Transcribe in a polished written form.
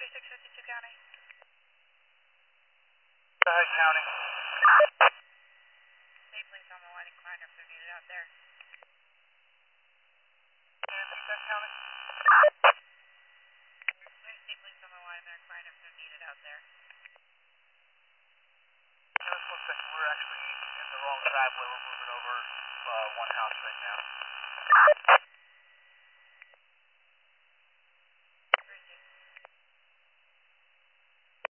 4652 County. Go ahead, County. State police on the line inclined if they're needed out there. Can you repeat that, County? State police on the line, they're inclined if they're needed out there. Just 1 second, we're actually in the wrong driveway. We're moving over one house right now.